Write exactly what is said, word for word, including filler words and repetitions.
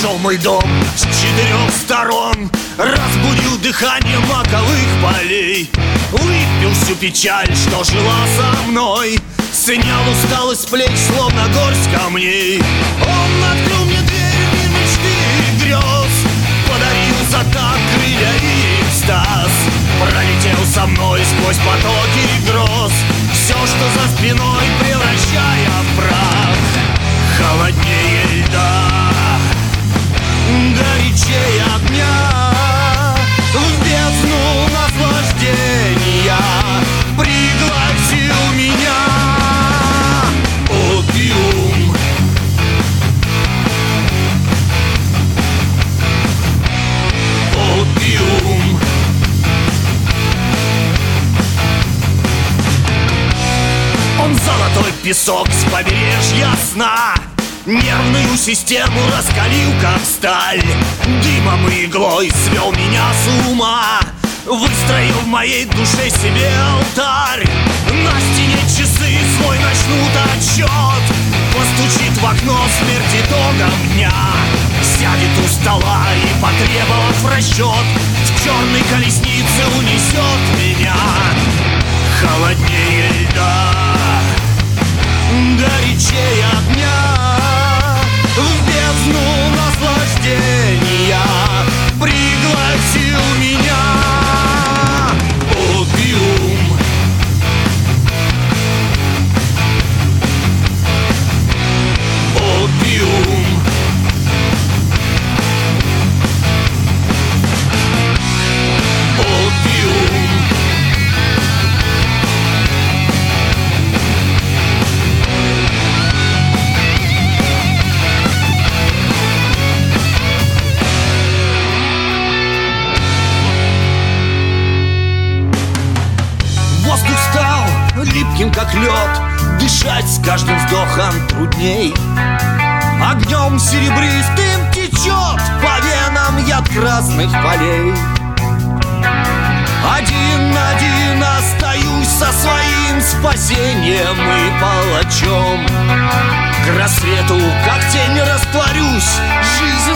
обошел мой дом с четырех сторон, разбудил дыхание маковых полей, выпил всю печаль, что жила со мной, снял усталость с плеч, словно горсть камней. Он открыл мне дверь мир мечты и грез, подарил за так крылья и экстаз, пролетел со мной сквозь потоки гроз, все, что за спиной, превращая в прах. Холоднее льда, горячее огня, в бездну наслаждения пригласил меня опиум. Опиум. Он золотой песок с побережья сна, нервную систему раскалил, как сталь, дымом и иглой свел меня с ума, выстроил в моей душе себе алтарь. На стене часы свой начнут отсчет, постучит в окно смерть итогом дня, сядет у стола и, потребовав расчет, в черной колеснице унесет меня. Холоднее льда, горячее огня, в бездну наслаждения пригласил меня опиум. Опиум. Опиум. Воздух стал липким, как лед, дышать с каждым вдохом трудней. Огнем серебристым течет по венам яд красных полей. Один-один остаюсь со своим спасением и палачом. К рассвету, как тень, растворюсь, жизнь